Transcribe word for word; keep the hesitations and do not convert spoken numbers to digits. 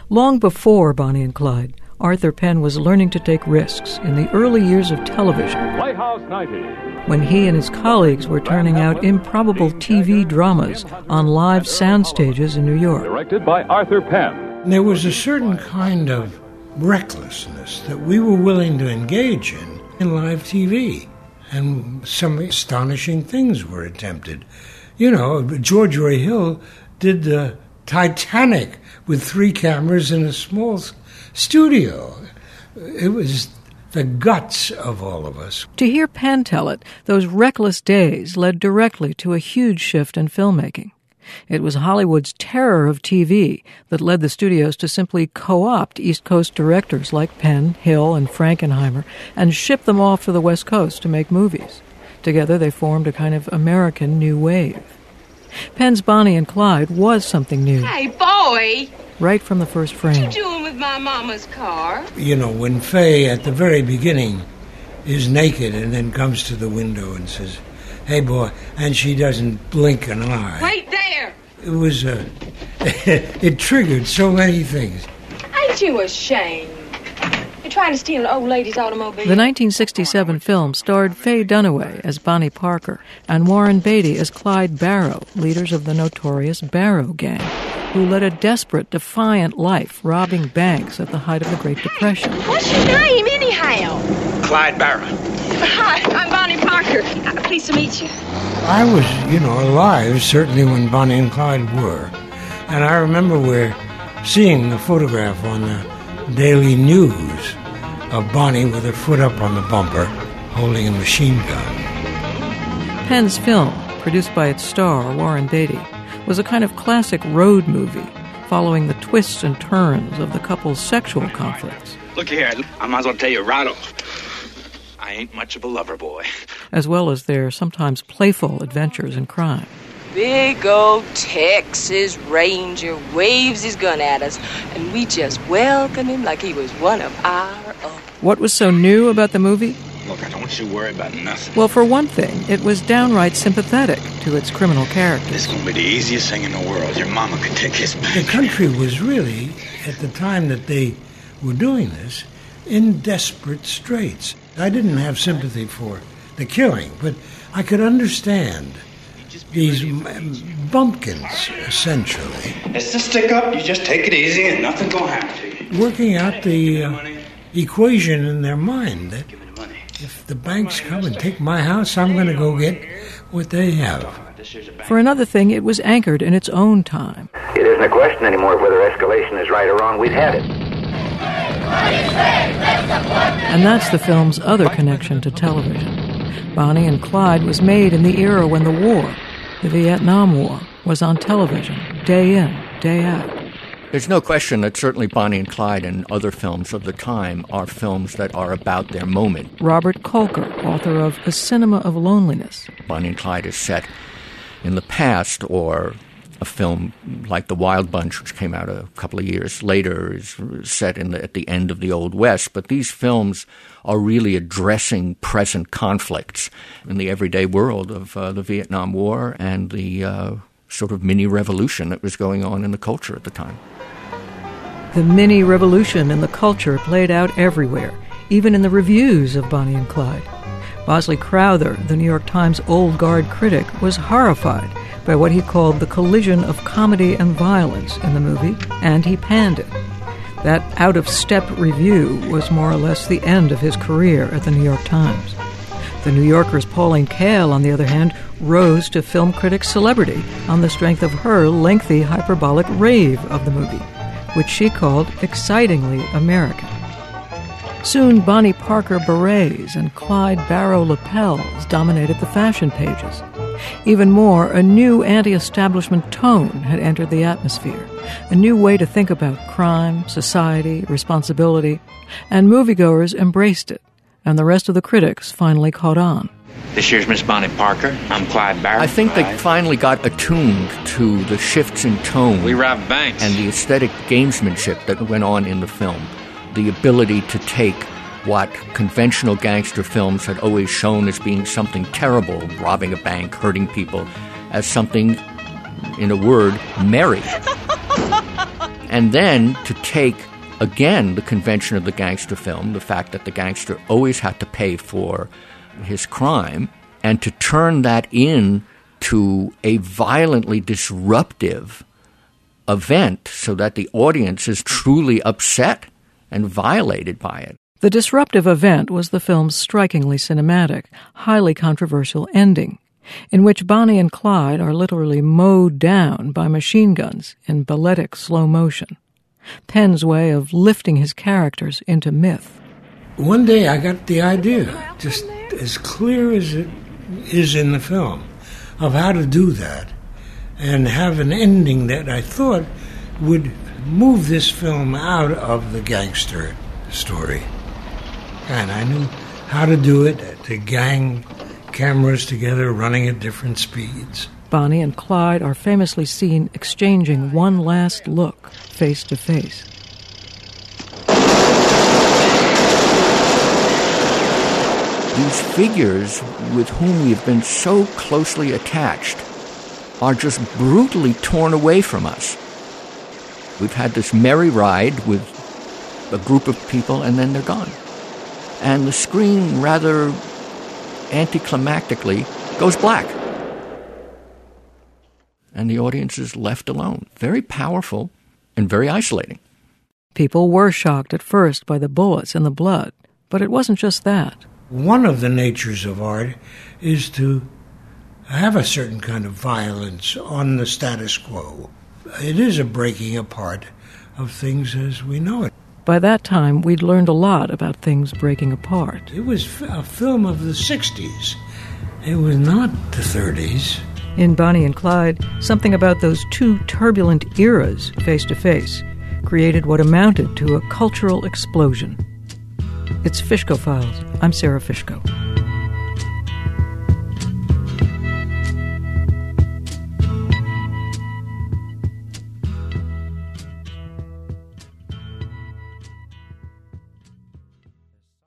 Long before Bonnie and Clyde, Arthur Penn was learning to take risks in the early years of television, Playhouse ninety, when he and his colleagues were turning out improbable T V dramas on live sound stages in New York. Directed by Arthur Penn. There was a certain kind of recklessness that we were willing to engage in in live T V, and some astonishing things were attempted. You know, George Roy Hill did the Titanic with three cameras in a small studio. It was the guts of all of us. To hear Penn tell it, those reckless days led directly to a huge shift in filmmaking. It was Hollywood's terror of T V that led the studios to simply co-opt East Coast directors like Penn, Hill, and Frankenheimer and ship them off to the West Coast to make movies. Together they formed a kind of American new wave. Penn's Bonnie and Clyde was something new. Hey, boy! Right from the first frame. What you doing with my mama's car? You know, when Faye, at the very beginning, is naked and then comes to the window and says, "Hey, boy," and she doesn't blink an eye. Wait there! It was, uh, it triggered so many things. Ain't you ashamed? You're trying to steal an old lady's automobile. The nineteen sixty-seven film starred Faye Dunaway as Bonnie Parker and Warren Beatty as Clyde Barrow, leaders of the notorious Barrow Gang, who led a desperate, defiant life robbing banks at the height of the Great Depression. What's your name, anyhow? Clyde Barrow. Hi, I'm Bonnie Parker. Uh, pleased to meet you. I was, you know, alive, certainly when Bonnie and Clyde were. And I remember we're seeing the photograph on the Daily News of Bonnie with her foot up on the bumper, holding a machine gun. Penn's film, produced by its star, Warren Beatty, was a kind of classic road movie, following the twists and turns of the couple's sexual conflicts. Look here, I might as well tell you right off. I ain't much of a lover boy. As well as their sometimes playful adventures in crime. Big old Texas Ranger waves his gun at us, and we just welcome him like he was one of our own. What was so new about the movie? Look, I don't want you to worry about nothing. Well, for one thing, it was downright sympathetic to its criminal characters. This is going to be the easiest thing in the world. Your mama could take his back. The country was really, at the time that they were doing this, in desperate straits. I didn't have sympathy for the killing, but I could understand these bumpkins, essentially. It's the stick up. You just take it easy and nothing's going to happen to you. Working out the uh, equation in their mind that if the banks come and take my house, I'm going to go get what they have. For another thing, it was anchored in its own time. It isn't a question anymore whether escalation is right or wrong. We've had it. And that's the film's other connection to television. Bonnie and Clyde was made in the era when the war, the Vietnam War, was on television, day in, day out. There's no question that certainly Bonnie and Clyde and other films of the time are films that are about their moment. Robert Kolker, author of A Cinema of Loneliness. Bonnie and Clyde is set in the past, or a film like The Wild Bunch, which came out a couple of years later, is set in the, at the end of the Old West. But these films are really addressing present conflicts in the everyday world of uh, the Vietnam War and the uh, sort of mini-revolution that was going on in the culture at the time. The mini-revolution in the culture played out everywhere, even in the reviews of Bonnie and Clyde. Bosley Crowther, the New York Times old guard critic, was horrified by what he called the collision of comedy and violence in the movie, and he panned it. That out-of-step review was more or less the end of his career at the New York Times. The New Yorker's Pauline Kael, on the other hand, rose to film critic celebrity on the strength of her lengthy hyperbolic rave of the movie, which she called excitingly American. Soon, Bonnie Parker berets and Clyde Barrow lapels dominated the fashion pages. Even more, a new anti-establishment tone had entered the atmosphere, a new way to think about crime, society, responsibility, and moviegoers embraced it, and the rest of the critics finally caught on. This year's Miss Bonnie Parker. I'm Clyde Barrow. I think they finally got attuned to the shifts in tone. We robbed banks. And the aesthetic gamesmanship that went on in the film. The ability to take what conventional gangster films had always shown as being something terrible, robbing a bank, hurting people, as something, in a word, merry. And then to take, again, the convention of the gangster film, the fact that the gangster always had to pay for his crime, and to turn that into a violently disruptive event so that the audience is truly upset and violated by it. The disruptive event was the film's strikingly cinematic, highly controversial ending, in which Bonnie and Clyde are literally mowed down by machine guns in balletic slow motion. Penn's way of lifting his characters into myth. One day I got the idea, just as clear as it is in the film, of how to do that and have an ending that I thought would move this film out of the gangster story. And I knew how to do it, to gang cameras together running at different speeds. Bonnie and Clyde are famously seen exchanging one last look, face to face. These figures with whom we've been so closely attached are just brutally torn away from us. We've had this merry ride with a group of people, and then they're gone. And the screen, rather anticlimactically, goes black. And the audience is left alone. Very powerful and very isolating. People were shocked at first by the bullets and the blood, but it wasn't just that. One of the natures of art is to have a certain kind of violence on the status quo. It is a breaking apart of things as we know it. By that time, we'd learned a lot about things breaking apart. It was a film of the sixties. It was not the thirties. In Bonnie and Clyde, something about those two turbulent eras face to face created what amounted to a cultural explosion. It's Fishko Files. I'm Sarah Fishko.